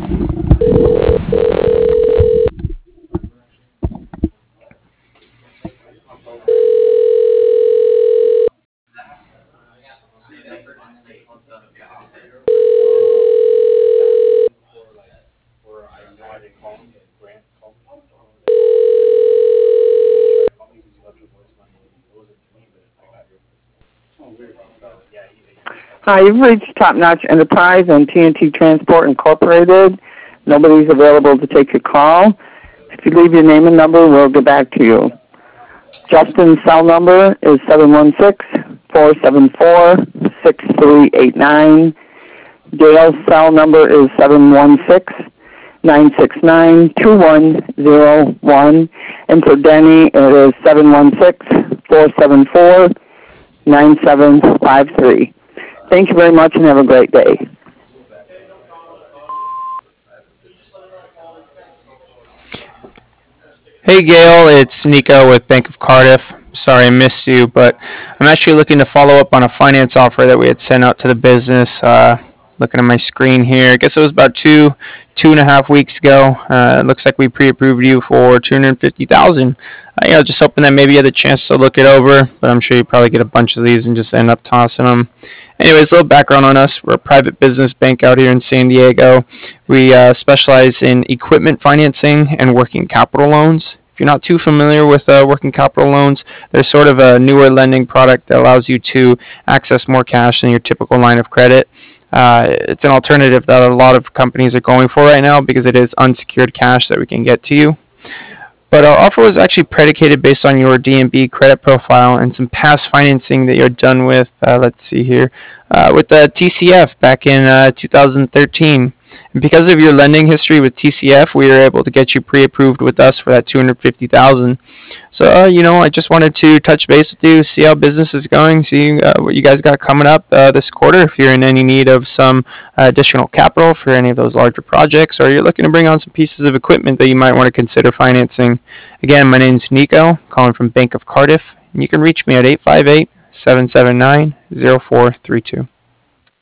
Hi, you've reached Top Notch Enterprise and TNT Transport Incorporated. Nobody's available to take your call. If you leave your name and number, we'll get back to you. Justin's cell number is 716-474-6389. Gail's cell number is 716-969-2101. And for Denny, it is 716-474-9753. Thank you very much and have a great day. Hey Gail, it's Nico with Bank of Cardiff. Sorry I missed you, but I'm actually looking to follow up on a finance offer that we had sent out to the business. Looking at my screen here, I guess it was about two and a half weeks ago. It looks like we pre-approved you for $250,000. Just hoping that maybe you had the chance to look it over, but I'm sure you probably get a bunch of these and just end up tossing them. Anyways, a little background on us. We're a private business bank out here in San Diego. We specialize in equipment financing and working capital loans. If you're not too familiar with working capital loans, they're sort of a newer lending product that allows you to access more cash than your typical line of credit. It's an alternative that a lot of companies are going for right now because it is unsecured cash that we can get to you. But our offer was actually predicated based on your D&B credit profile and some past financing that you're done with, let's see here, with the TCF back in 2013. And because of your lending history with TCF, we were able to get you pre-approved with us for that $250,000. So, I just wanted to touch base with you, see how business is going, see what you guys got coming up this quarter. If you're in any need of some additional capital for any of those larger projects, or you're looking to bring on some pieces of equipment that you might want to consider financing. Again, my name's Nico, calling from Bank of Cardiff, and you can reach me at 858-779-0432.